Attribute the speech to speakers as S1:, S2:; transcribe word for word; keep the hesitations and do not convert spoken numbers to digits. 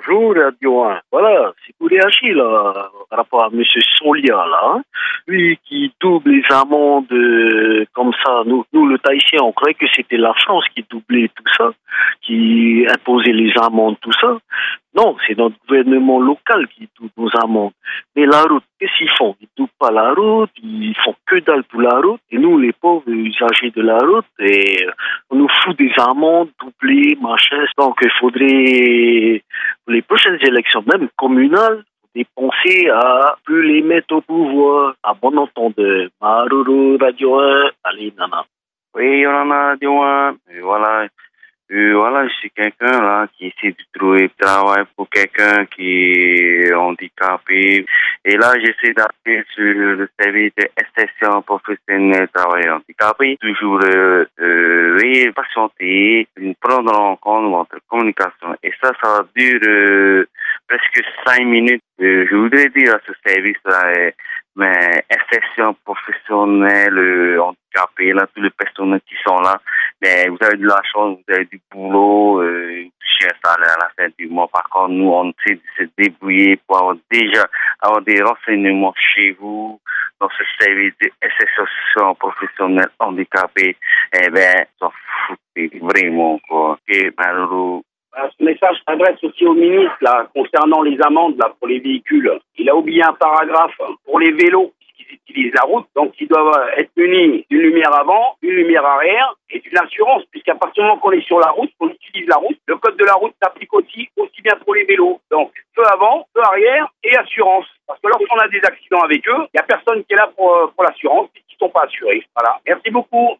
S1: Bonjour, Radio un. Voilà, c'est pour réagir là, par rapport à M. Solia, là. Hein. Lui qui double les amendes euh, comme ça. Nous, nous, le Tahitien, on croyait que c'était la France qui doublait tout ça, qui imposait les amendes, tout ça. Non, c'est notre gouvernement local qui double nos amendes. Mais la route, qu'est-ce qu'ils font? Ils doublent pas la route, ils font que dalle pour la route. Et nous, les pauvres usagers de la route, et on nous fout des amendes doublées, machin. Donc, il faudrait, pour les prochaines élections, même communales, dépenser à plus les mettre au pouvoir. À bon entendeur. Maruru, Radio un, allez, nana.
S2: Oui, on en a Radio un. Et voilà. Euh, voilà, je suis quelqu'un là qui essaie de trouver travail pour quelqu'un qui est handicapé. Et là, j'essaie d'appeler sur le service d'insertion professionnelle travailleur handicapé. Toujours euh, euh, veuillez patienter, prendre en compte votre communication. Et ça, ça dure euh, presque cinq minutes. Euh, je voudrais dire à ce service-là, euh, mais insertion professionnelle euh, handicapée, là, toutes les personnes qui sont là, mais vous avez de la chance, vous avez du boulot, euh, toucher un salaire à la fin du mois. Par contre, nous, on essaie de se débrouiller pour avoir déjà avoir des renseignements chez vous dans ce service d'insertion professionnelle handicapée. Eh ben, s'en foutez vraiment, quoi. Ok, malheureux.
S3: Ce message s'adresse aussi au ministre là, concernant les amendes là, pour les véhicules. Il a oublié un paragraphe pour les vélos qui utilisent la route. Donc, ils doivent être munis d'une lumière avant, d'une lumière arrière et d'une assurance. Puisqu'à partir du moment qu'on est sur la route, qu'on utilise la route, le code de la route s'applique aussi, aussi bien pour les vélos. Donc, feu avant, feu arrière et assurance. Parce que lorsqu'on a des accidents avec eux, il n'y a personne qui est là pour, pour l'assurance puisqu'ils ne sont pas assurés. Voilà. Merci beaucoup.